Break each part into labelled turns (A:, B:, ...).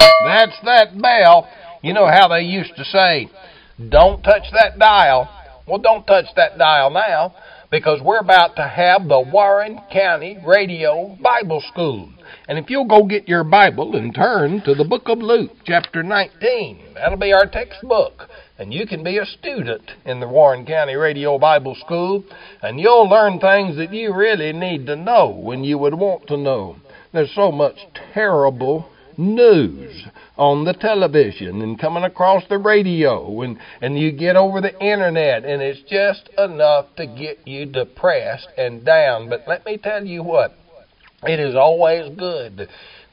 A: That's that bell. You know how they used to say, don't touch that dial. Well, don't touch that dial now, because we're about to have the Warren County Radio Bible School. And if you'll go get your Bible and turn to the book of Luke, chapter 19, that'll be our textbook. And you can be a student in the Warren County Radio Bible School, and you'll learn things that you really need to know when you would want to know. There's so much terrible news on the television and coming across the radio, and you get over the internet, and it's just enough to get you depressed and down. But let me tell you what, it is always good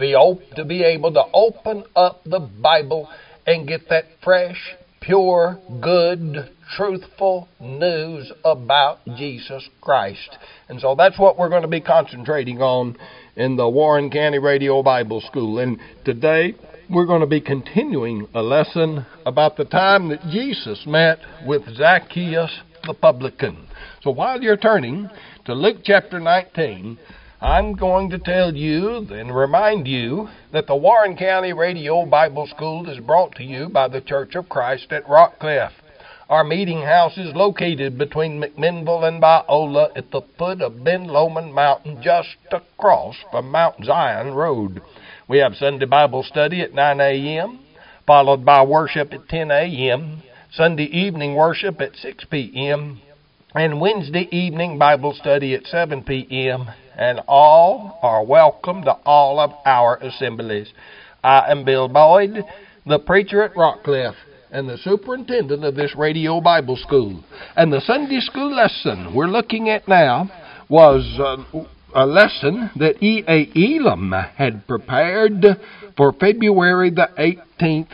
A: to be able to open up the Bible and get that fresh, pure, good, truthful news about Jesus Christ. And so that's what we're going to be concentrating on in the Warren County Radio Bible School. And today we're going to be continuing a lesson about the time that Jesus met with Zacchaeus the publican. So while you're turning to Luke chapter 19, I'm going to tell you and remind you that the Warren County Radio Bible School is brought to you by the Church of Christ at Rockcliffe. Our meeting house is located between McMinnville and Biola at the foot of Ben Lomond Mountain, just across from Mount Zion Road. We have Sunday Bible study at 9 a.m., followed by worship at 10 a.m., Sunday evening worship at 6 p.m., and Wednesday evening Bible study at 7 p.m., and all are welcome to all of our assemblies. I am Bill Boyd, the preacher at Rockcliffe, and the superintendent of this radio Bible school. And the Sunday school lesson we're looking at now was a lesson that E.A. Elam had prepared for February the 18th,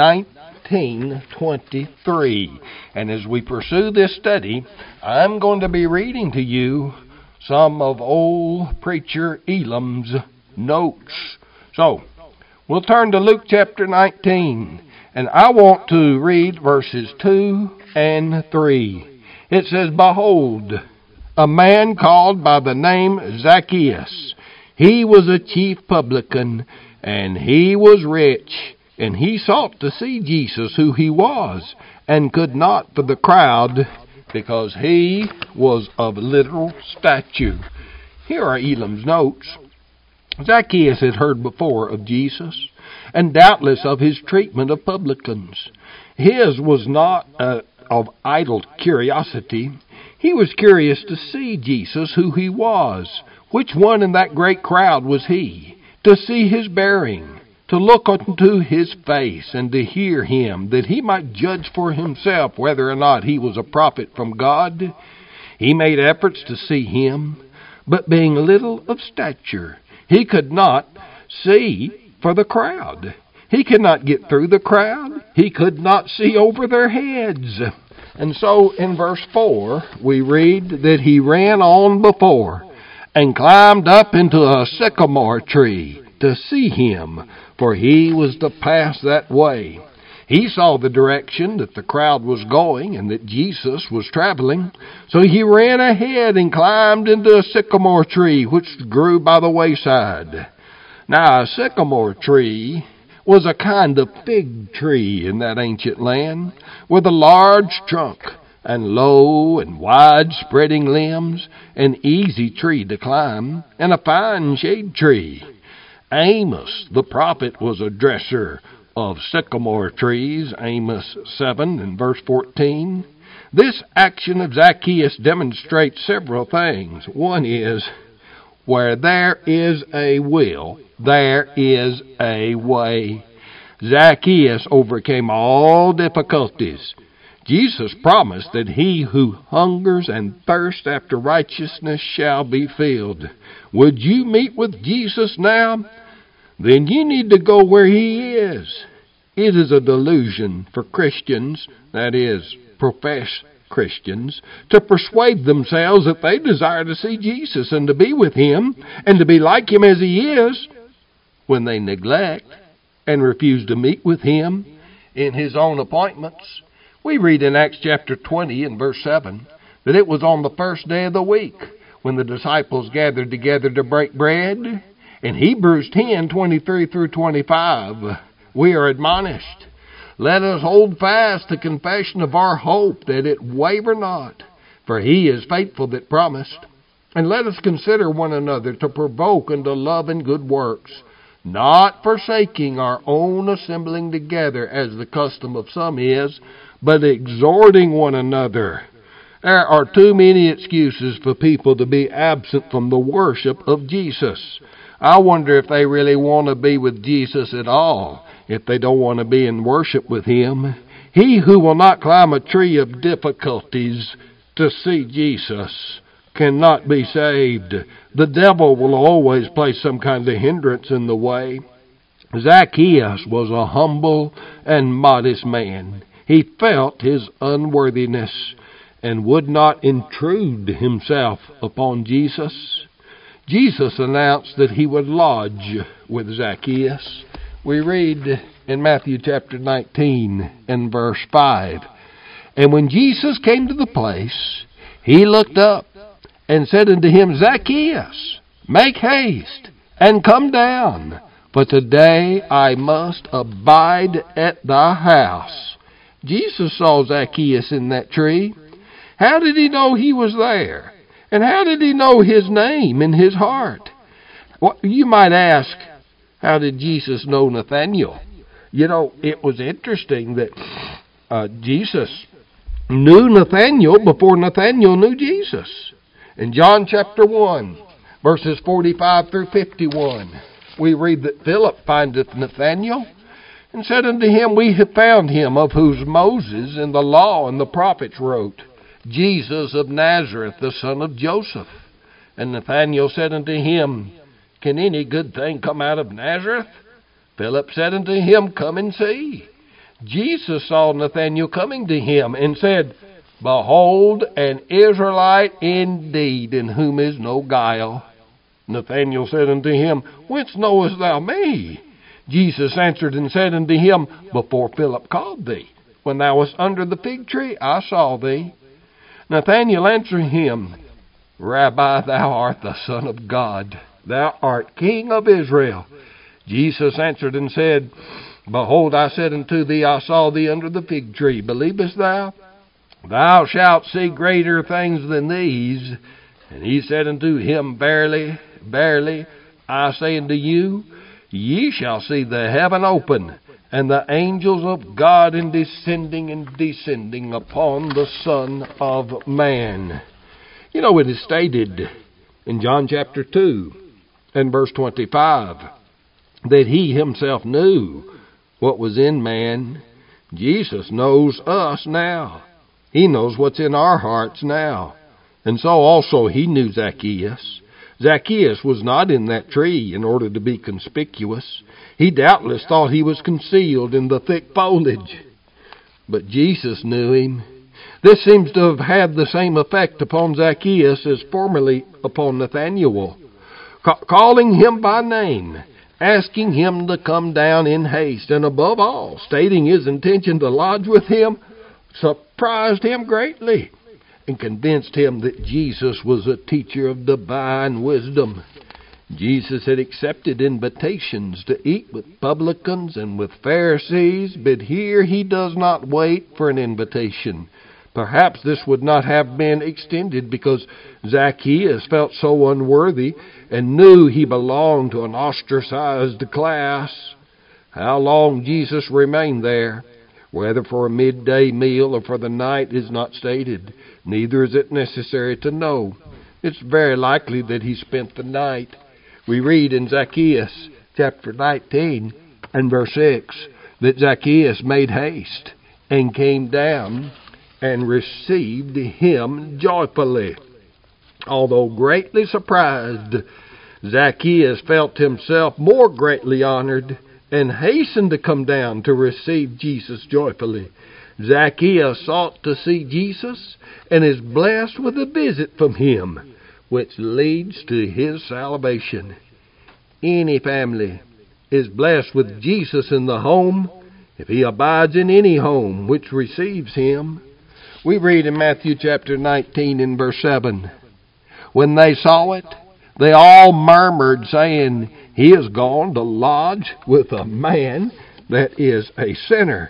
A: 1923. And as we pursue this study, I'm going to be reading to you some of old preacher Elam's notes. So, we'll turn to Luke chapter 19. And I want to read verses 2 and 3. It says, Behold, a man called by the name Zacchaeus. He was a chief publican, and he was rich. And he sought to see Jesus, who he was, and could not for the crowd, because he was of little stature. Here are Elam's notes. Zacchaeus had heard before of Jesus, and doubtless of his treatment of publicans. His was not of idle curiosity. He was curious to see Jesus, who he was. Which one in that great crowd was he? To see his bearing, to look unto his face, and to hear him, that he might judge for himself whether or not he was a prophet from God. He made efforts to see him, but being little of stature, he could not see for the crowd. He could not get through the crowd. He could not see over their heads. And so in verse 4, we read that he ran on before and climbed up into a sycamore tree to see him, for he was to pass that way. He saw the direction that the crowd was going and that Jesus was traveling. So he ran ahead and climbed into a sycamore tree which grew by the wayside. Now, a sycamore tree was a kind of fig tree in that ancient land, with a large trunk and low and wide-spreading limbs, an easy tree to climb, and a fine shade tree. Amos, the prophet, was a dresser of sycamore trees, Amos 7 and verse 14. This action of Zacchaeus demonstrates several things. One is, where there is a will, there is a way. Zacchaeus overcame all difficulties. Jesus promised that he who hungers and thirsts after righteousness shall be filled. Would you meet with Jesus now? Then you need to go where he is. It is a delusion for Christians, that is, professed Christians, to persuade themselves that they desire to see Jesus and to be with him and to be like him as he is, when they neglect and refuse to meet with him in his own appointments. We read in Acts chapter 20 and verse 7 that it was on the first day of the week when the disciples gathered together to break bread. In Hebrews 10:23 through 25, we are admonished, let us hold fast the confession of our hope, that it waver not, for he is faithful that promised. And let us consider one another to provoke unto love and good works, not forsaking our own assembling together, as the custom of some is, but exhorting one another. There are too many excuses for people to be absent from the worship of Jesus. I wonder if they really want to be with Jesus at all, if they don't want to be in worship with Him. He who will not climb a tree of difficulties to see Jesus cannot be saved. The devil will always place some kind of hindrance in the way. Zacchaeus was a humble and modest man. He felt his unworthiness and would not intrude himself upon Jesus. Jesus announced that he would lodge with Zacchaeus. We read in Matthew chapter 19 and verse 5, And when Jesus came to the place, he looked up and said unto him, Zacchaeus, make haste and come down, for today I must abide at thy house. Jesus saw Zacchaeus in that tree. How did he know he was there? And how did he know his name in his heart? Well, you might ask, how did Jesus know Nathanael? You know, it was interesting that Jesus knew Nathanael before Nathanael knew Jesus. In John chapter 1, verses 45 through 51, we read that Philip findeth Nathanael, and said unto him, We have found him, of whose Moses in the law and the prophets wrote, Jesus of Nazareth, the son of Joseph. And Nathanael said unto him, Can any good thing come out of Nazareth? Philip said unto him, Come and see. Jesus saw Nathanael coming to him, and said, Behold, an Israelite indeed, in whom is no guile. Nathanael said unto him, Whence knowest thou me? Jesus answered and said unto him, Before Philip called thee, when thou wast under the fig tree, I saw thee. Nathanael answered him, Rabbi, thou art the Son of God. Thou art King of Israel. Jesus answered and said, Behold, I said unto thee, I saw thee under the fig tree. Believest thou? Thou shalt see greater things than these. And he said unto him, Verily, verily, I say unto you, ye shall see the heaven open, and the angels of God descending upon the Son of Man. You know, it is stated in John chapter 2 and verse 25 that he himself knew what was in man. Jesus knows us now. He knows what's in our hearts now. And so also he knew Zacchaeus. Zacchaeus was not in that tree in order to be conspicuous. He doubtless thought he was concealed in the thick foliage. But Jesus knew him. This seems to have had the same effect upon Zacchaeus as formerly upon Nathanael. Calling him by name, asking him to come down in haste, and above all, stating his intention to lodge with him, surprised him greatly, and convinced him that Jesus was a teacher of divine wisdom. Jesus had accepted invitations to eat with publicans and with Pharisees, but here he does not wait for an invitation. Perhaps this would not have been extended because Zacchaeus felt so unworthy and knew he belonged to an ostracized class. How long Jesus remained there, whether for a midday meal or for the night, is not stated. Neither is it necessary to know. It's very likely that he spent the night. We read in Zacchaeus chapter 19 and verse 6 that Zacchaeus made haste and came down and received him joyfully. Although greatly surprised, Zacchaeus felt himself more greatly honored and hastened to come down to receive Jesus joyfully. Zacchaeus sought to see Jesus and is blessed with a visit from him, which leads to his salvation. Any family is blessed with Jesus in the home if he abides in any home which receives him. We read in Matthew chapter 19 and verse 7, When they saw it, they all murmured, saying, He is gone to lodge with a man that is a sinner.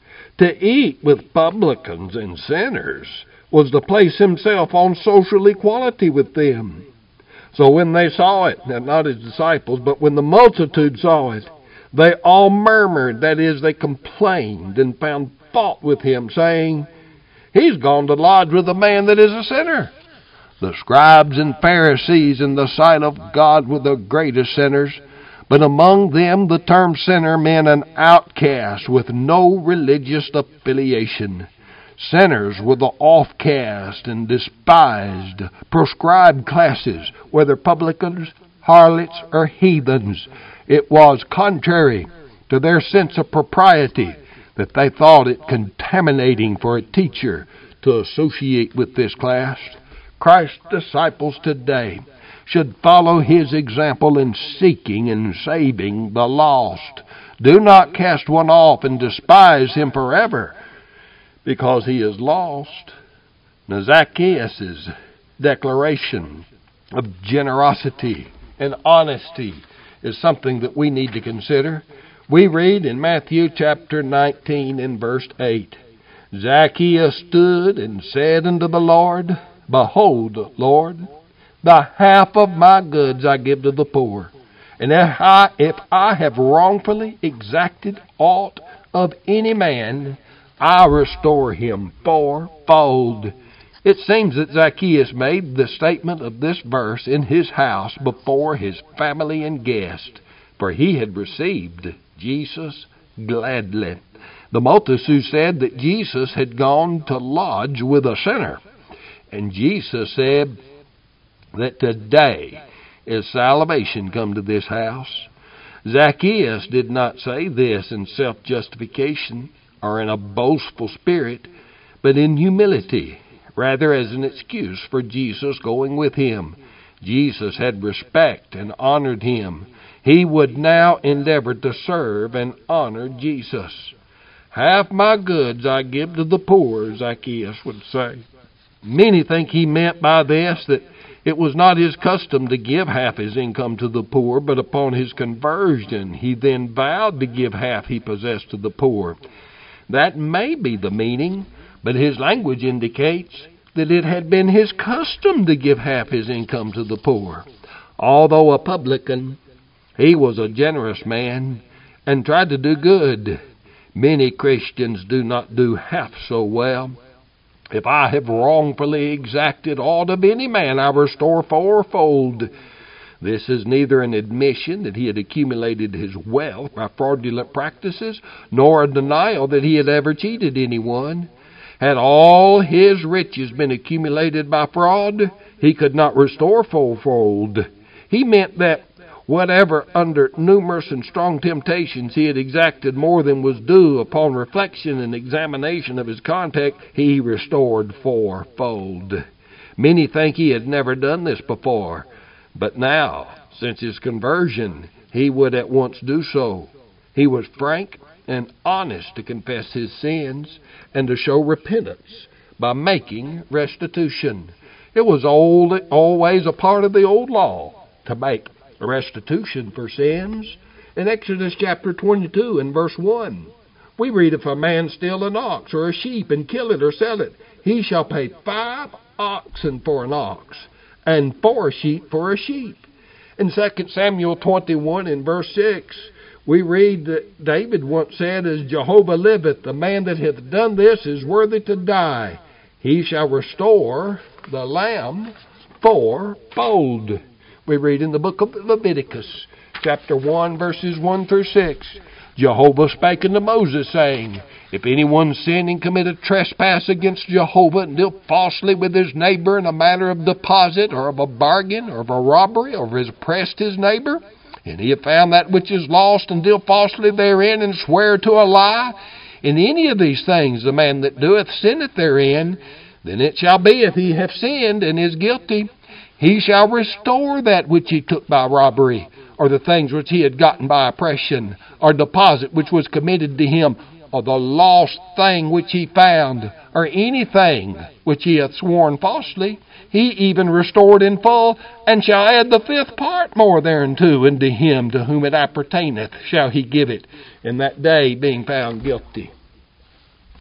A: To eat with publicans and sinners was to place himself on social equality with them. So when they saw it, now not his disciples, but when the multitude saw it, they all murmured, that is, they complained and found fault with him, saying, He's gone to lodge with a man that is a sinner. The scribes and Pharisees in the sight of God were the greatest sinners, but among them the term sinner meant an outcast with no religious affiliation. Sinners were the offcast and despised, proscribed classes, whether publicans, harlots, or heathens. It was contrary to their sense of propriety that they thought it contaminating for a teacher to associate with this class. Christ's disciples today should follow his example in seeking and saving the lost. Do not cast one off and despise him forever because he is lost. Now, Zacchaeus' declaration of generosity and honesty is something that we need to consider. We read in Matthew chapter 19 and verse 8, Zacchaeus stood and said unto the Lord, Behold, Lord, the half of my goods I give to the poor. And if I have wrongfully exacted aught of any man, I restore him fourfold. It seems that Zacchaeus made the statement of this verse in his house before his family and guests, for he had received Jesus gladly. The multitude said that Jesus had gone to lodge with a sinner. And Jesus said that today is salvation come to this house. Zacchaeus did not say this in self-justification or in a boastful spirit, but in humility, rather as an excuse for Jesus going with him. Jesus had respect and honored him. He would now endeavor to serve and honor Jesus. Half my goods I give to the poor, Zacchaeus would say. Many think he meant by this that it was not his custom to give half his income to the poor, but upon his conversion he then vowed to give half he possessed to the poor. That may be the meaning, but his language indicates that it had been his custom to give half his income to the poor. Although a publican, he was a generous man and tried to do good. Many Christians do not do half so well. If I have wrongfully exacted aught of any man, I restore fourfold. This is neither an admission that he had accumulated his wealth by fraudulent practices, nor a denial that he had ever cheated anyone. Had all his riches been accumulated by fraud, he could not restore fourfold. He meant that whatever under numerous and strong temptations he had exacted more than was due, upon reflection and examination of his conduct, he restored fourfold. Many think he had never done this before, but now, since his conversion, he would at once do so. He was frank and honest to confess his sins and to show repentance by making restitution. It was always a part of the old law to make restitution for sins. In Exodus chapter 22 and verse 1, we read, If a man steal an ox or a sheep and kill it or sell it, he shall pay 5 oxen for an ox, and 4 sheep for a sheep. In 2 Samuel 21 and verse 6, we read that David once said, As Jehovah liveth, the man that hath done this is worthy to die. He shall restore the lamb fourfold. We read in the book of Leviticus, chapter 1, verses 1 through 6, Jehovah spake unto Moses, saying, If anyone sin and commit a trespass against Jehovah, and deal falsely with his neighbor in a matter of deposit, or of a bargain, or of a robbery, or has oppressed his neighbor, and he have found that which is lost, and deal falsely therein, and swear to a lie, in any of these things the man that doeth sinneth therein, then it shall be, if he have sinned and is guilty, he shall restore that which he took by robbery, or the things which he had gotten by oppression, or deposit which was committed to him, or the lost thing which he found, or anything which he hath sworn falsely. He even restored in full, and shall add the 5th part more thereunto, and to him to whom it appertaineth shall he give it. in that day being found guilty.